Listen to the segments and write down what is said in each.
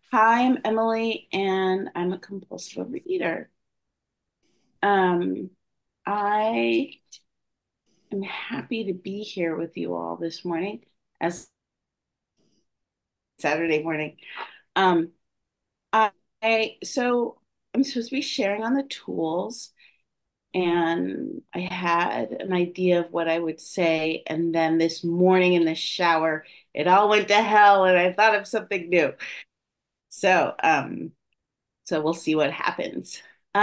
Hi, I'm Emily, and I'm a compulsive overeater. Um, I am happy to be here with you all this morning, as Saturday morning. Um, so I'm supposed to be sharing on the tools, and I had an idea of what I would say, and then this morning in the shower, it all went to hell, and I thought of something new. So, so we'll see what happens.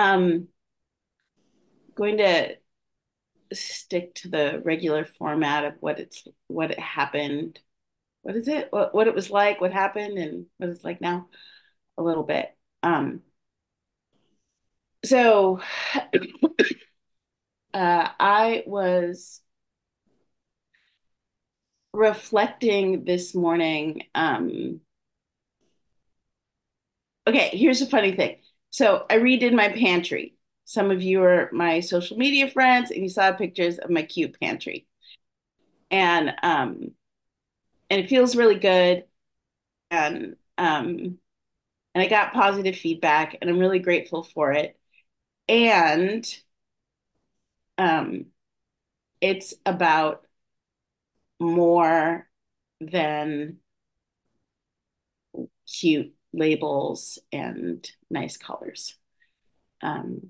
Going to stick to the regular format of what it happened. What is it? What it was like, what happened, and what it's like now a little bit. Um, so I was reflecting this morning. Okay, here's a funny thing. So I redid my pantry. Some of you are my social media friends, and you saw pictures of my cute pantry. And and it feels really good. And and I got positive feedback, and I'm really grateful for it. And um, it's about more than cute labels and nice colors. Um,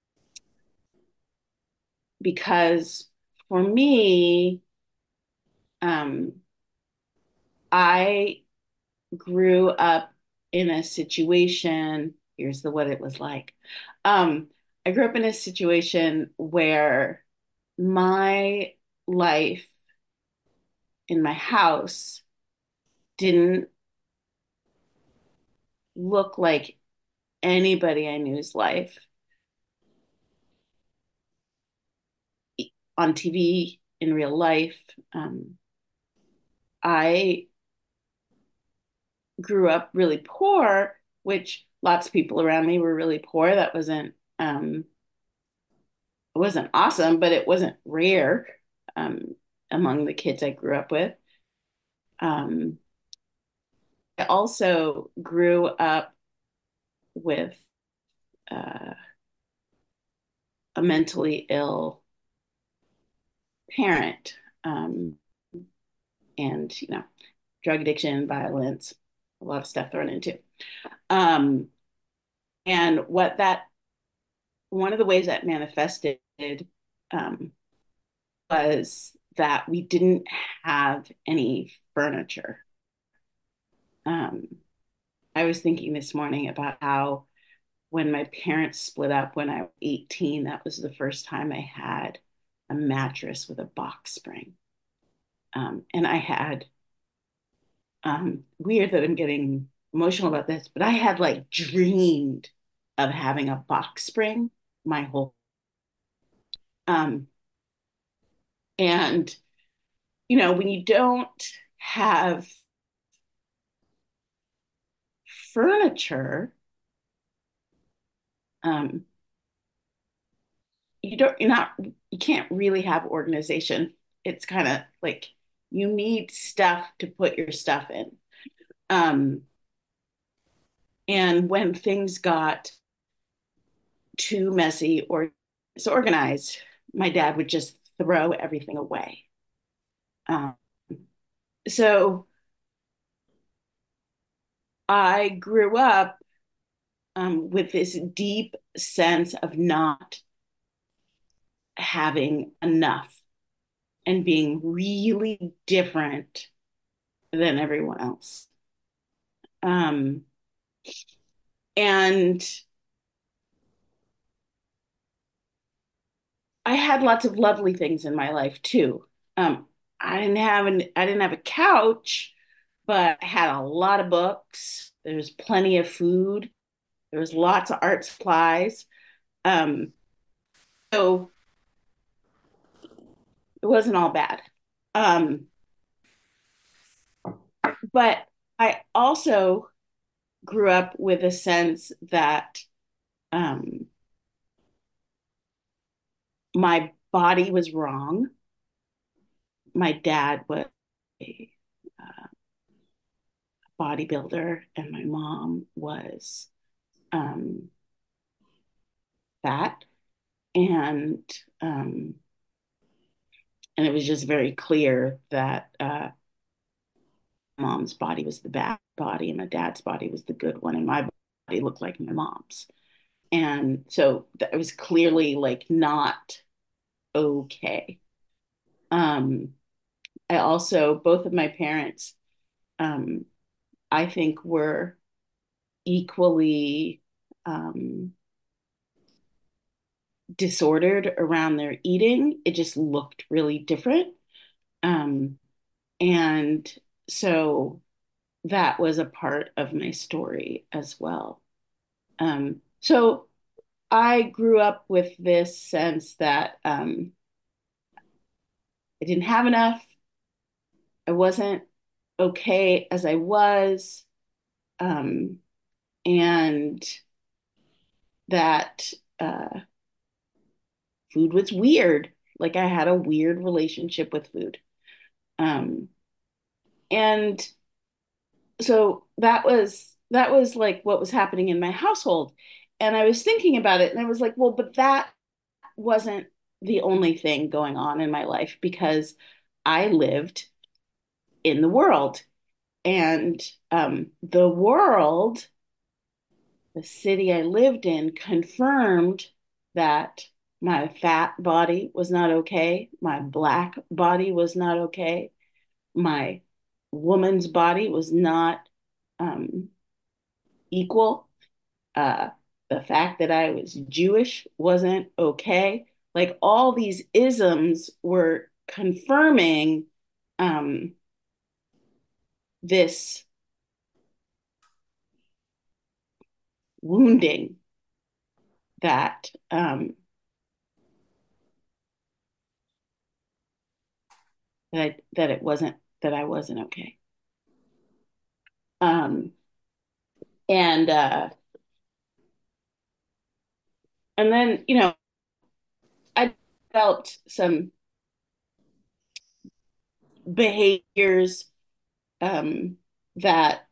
because for me, um, I grew up in a situation. Here's the what it was like. Um, I grew up in a situation where my life in my house didn't look like anybody I knew's life on TV in real life. I grew up really poor, which lots of people around me were really poor. That it wasn't awesome, but it wasn't rare among the kids I grew up with. Um, I also grew up with uh, a mentally ill parent, and drug addiction, violence, a lot of stuff thrown into. Um, and what that one of the ways that manifested um, was that we didn't have any furniture. Um, I was thinking this morning about how when my parents split up when I was 18, that was the first time I had a mattress with a box spring. And I had, weird that I'm getting emotional about this, but I had like dreamed of having a box spring my whole, um, and when you don't have furniture, um, you can't really have organization. It's kind of like you need stuff to put your stuff in. Um, and when things got too messy or disorganized, my dad would just throw everything away. Um, so I grew up with this deep sense of not having enough and being really different than everyone else. Um, and I had lots of lovely things in my life too. Um, I didn't have a couch, but I had a lot of books. There was plenty of food. There was lots of art supplies. Um, so it wasn't all bad. Um, but I also grew up with a sense that um, my body was wrong. My dad was a bodybuilder and my mom was um, fat. And um, and it was just very clear that mom's body was the bad body and my dad's body was the good one, and my body looked like my mom's. And so that was clearly like not okay. Um, I also, both of my parents, um, I think were equally um, disordered around their eating. It just looked really different. Um, and so that was a part of my story as well. So I grew up with this sense that I didn't have enough. I wasn't okay as I was. Um, and that food was weird. Like I had a weird relationship with food. Um, and so that was like what was happening in my household. And I was thinking about it and I was like, well, but that wasn't the only thing going on in my life because I lived in the world. And the world, the city I lived in, confirmed that my fat body was not okay, my black body was not okay, my woman's body was not um, equal. Uh, the fact that I was Jewish wasn't okay. Like all these isms were confirming um, this wounding that that it wasn't that I wasn't okay. Um, and and then I developed some behaviors um, that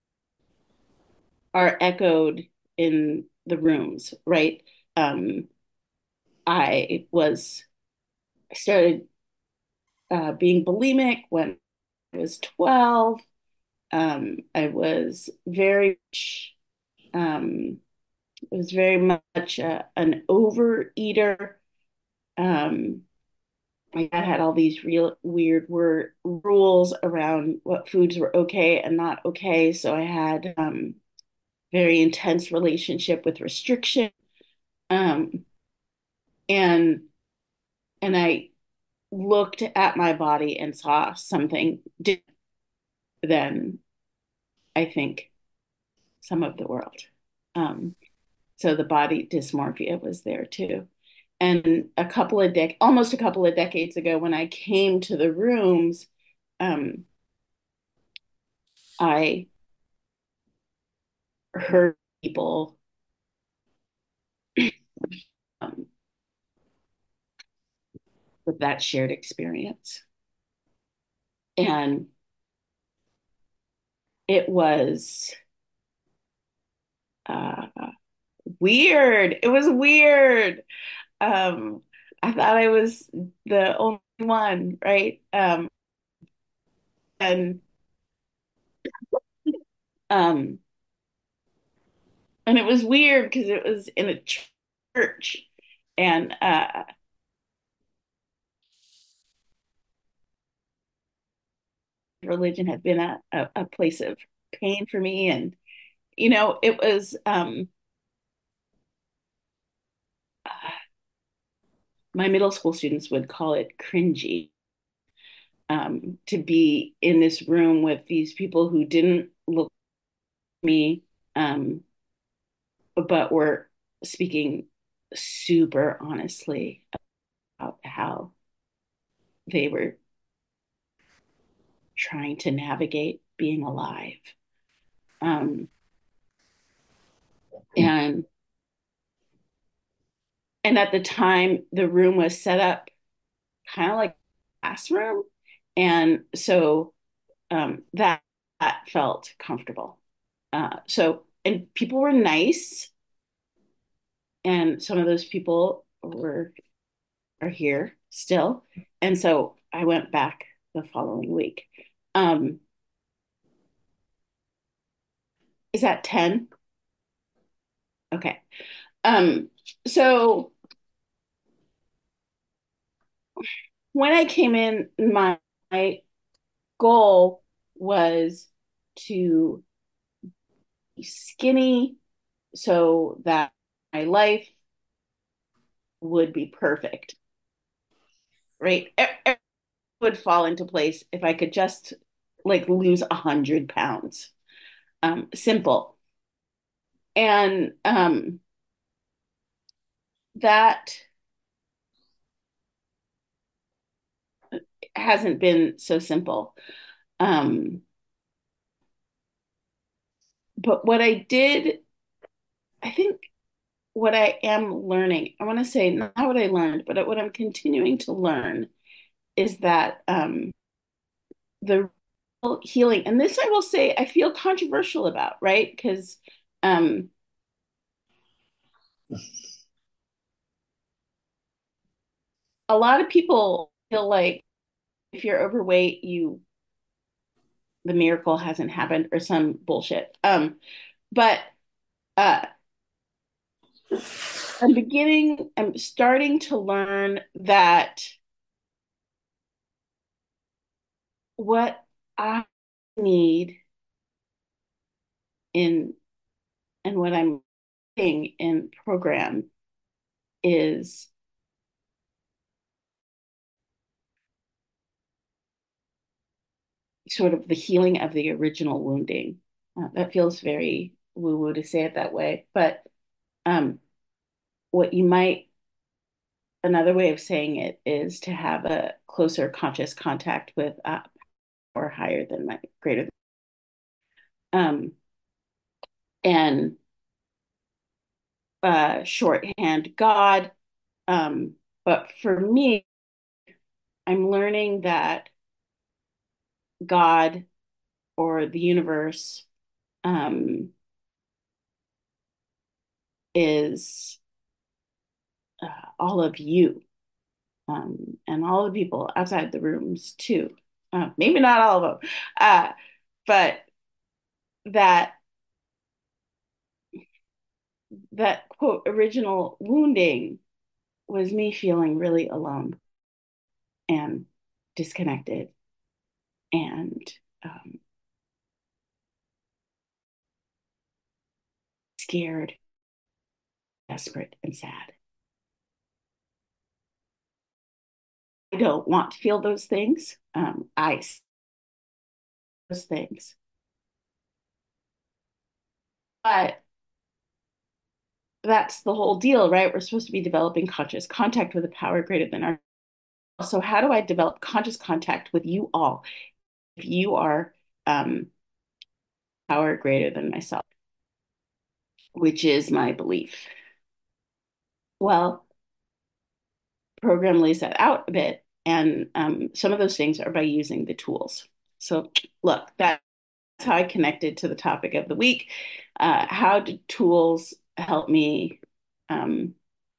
are echoed in the rooms, right? Um, I was I started being bulimic when I was 12. I was very um, I was very much an overeater. Um, my dad had all these real weird rules around what foods were okay and not okay. So I had very intense relationship with restriction. Um, and and I looked at my body and saw something different than I think some of the world. Um, so the body dysmorphia was there too. And almost a couple of decades ago, when I came to the rooms, um, I heard people um, with that shared experience. And it was uh, weird. It was weird. Um, I thought I was the only one, right? And um, and it was weird because it was in a church, and religion had been a place of pain for me, and it was my middle school students would call it cringy to be in this room with these people who didn't look at me, um, but were speaking super honestly about how they were trying to navigate being alive. Um, and and at the time, the room was set up kind of like a classroom, and so that. that felt comfortable. And people were nice, and some of those people were are here still. And so I went back the following week. Um, is that 10? Okay. Um, so when I came in, my goal was to be skinny so that my life would be perfect, right? It would fall into place if I could just like lose 100 pounds. Simple. And that hasn't been so simple. Um, but what I did, I think what I am learning, I want to say not what I learned, but what I'm continuing to learn is that the real healing, and this I will say I feel controversial about, right? Because um, a lot of people feel like if you're overweight, the miracle hasn't happened or some bullshit. But uh, I'm starting to learn that what I need in and what I'm doing in program is sort of the healing of the original wounding. That feels very woo-woo to say it that way, but um, what you might another way of saying it is to have a closer conscious contact with or higher than my greater um, and shorthand God. Um, but for me, I'm learning that God or the universe is all of you and all the people outside the rooms too. Maybe not all of them, but that that quote original wounding was me feeling really alone and disconnected and scared, desperate, and sad. I don't want to feel those things. I those things, but that's the whole deal, right? We're supposed to be developing conscious contact with a power greater than our. So how do I develop conscious contact with you all if you are um, power greater than myself, which is my belief? Well, program lays that out a bit, and some of those things are by using the tools. So look, that's how I connected to the topic of the week. How do tools help me um,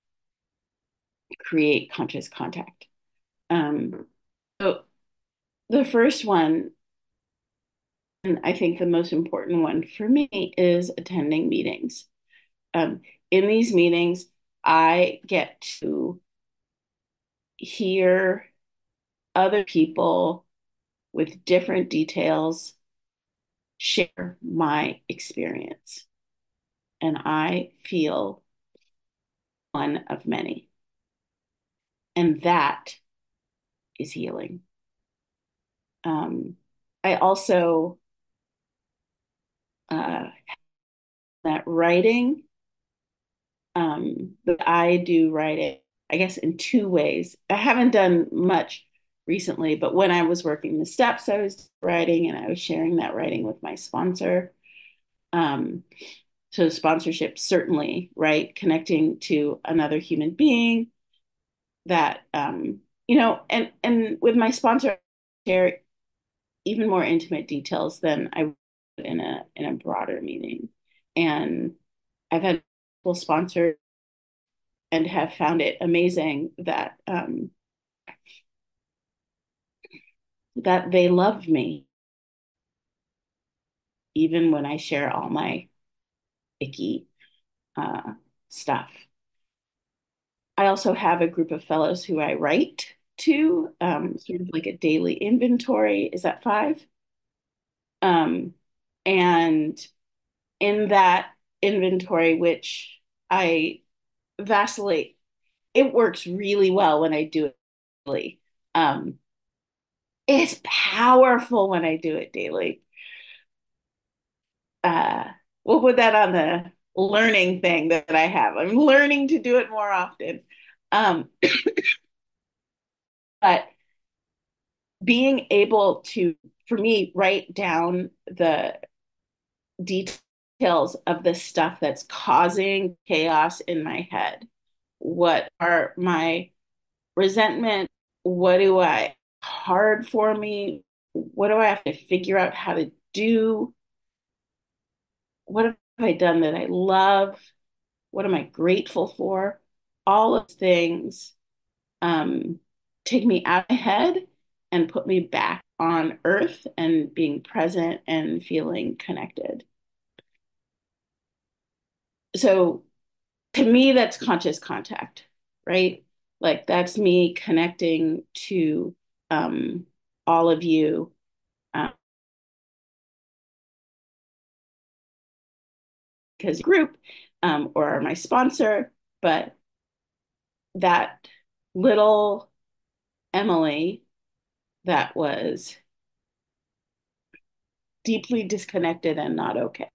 create conscious contact? So the first one, and I think the most important one for me, is attending meetings. Um, in these meetings, I get to hear other people with different details share my experience, and I feel one of many. And that is healing. I also uh, that writing that I do writing, I guess in two ways. I haven't done much recently, but when I was working the steps, I was writing and I was sharing that writing with my sponsor. Um, so sponsorship certainly, right? Connecting to another human being that and with my sponsor, share. even more intimate details than I would in a broader meeting. And I've had people sponsor and have found it amazing that that they love me even when I share all my icky uh, stuff. I also have a group of fellows who I write to, sort of like a daily inventory. Is that five? Um, and in that inventory, which I vacillate, it works really well when I do it daily. Um, it's powerful when I do it daily. Uh, we'll put that on the learning thing that I have. I'm learning to do it more often. Um, but being able to, for me, write down the details of the stuff that's causing chaos in my head. What are my resentment? What do I hard for me? What do I have to figure out how to do? What have I done that I love? What am I grateful for? All of things um, take me out of my head and put me back on earth and being present and feeling connected. So to me, that's conscious contact, right? Like that's me connecting to um, all of you because group or my sponsor, but that little Emily that was deeply disconnected and not okay.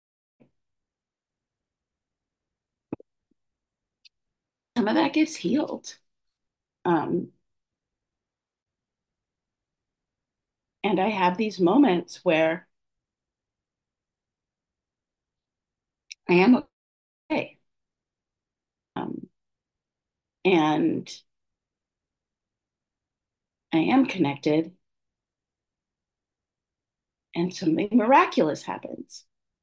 Some of that gets healed. Um, and I have these moments where I am okay. Um, and I am connected, and something miraculous happens.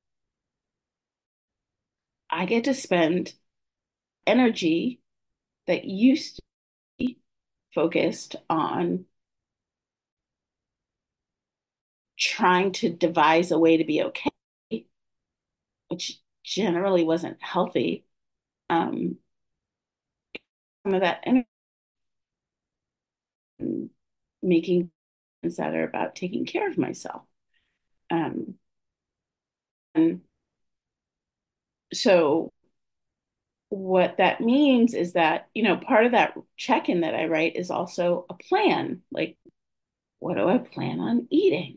I get to spend energy that used to be focused on trying to devise a way to be okay, which generally wasn't healthy. Um, some of that energy making things that are about taking care of myself. Um, and so what that means is that, part of that check-in that I write is also a plan. Like, what do I plan on eating?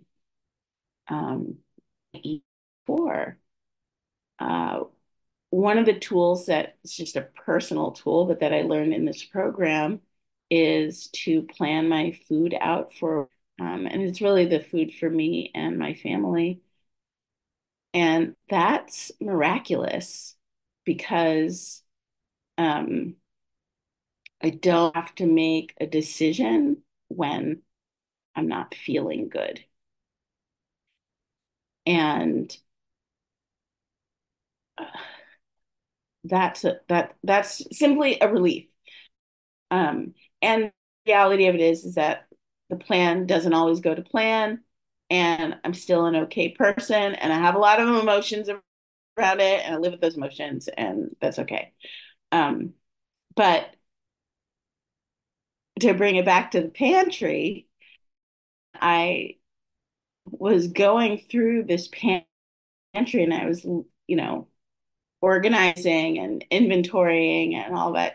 Eat for. Uh, One of the tools that is just a personal tool, but that I learned in this program is to plan my food out for, and it's really the food for me and my family. And that's miraculous because um, I don't have to make a decision when I'm not feeling good. And uh, that's simply a relief. And the reality of it is that the plan doesn't always go to plan, and I'm still an okay person, and I have a lot of emotions around it, and I live with those emotions, and that's okay. Um, but to bring it back to the pantry, I was going through this pantry, and I was, organizing and inventorying and all that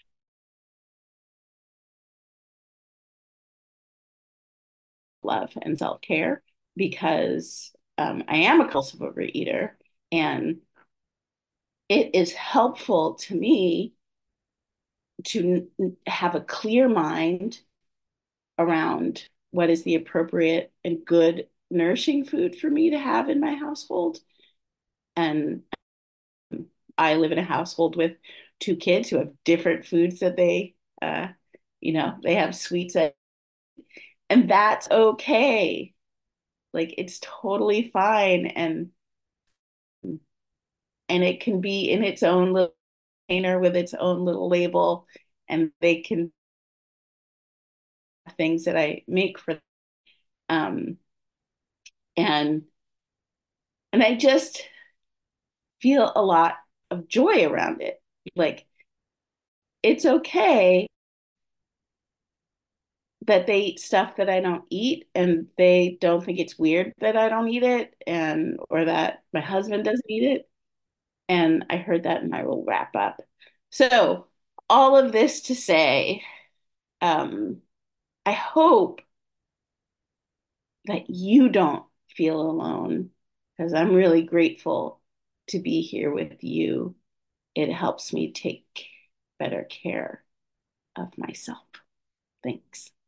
love and self-care because I am a compulsive overeater, and it is helpful to me to have a clear mind around what is the appropriate and good nourishing food for me to have in my household. And I live in a household with two kids who have different foods that they have sweets, and that's okay. Like it's totally fine, and it can be in its own little container with its own little label, and they can things that I make for them. Um, and and I just feel a lot of joy around it. Like it's okay that they eat stuff that I don't eat, and they don't think it's weird that I don't eat it, and or that my husband doesn't eat it. And I heard that, and I will wrap up. So all of this to say, um, I hope that you don't feel alone, because I'm really grateful to be here with you. It helps me take better care of myself. Thanks.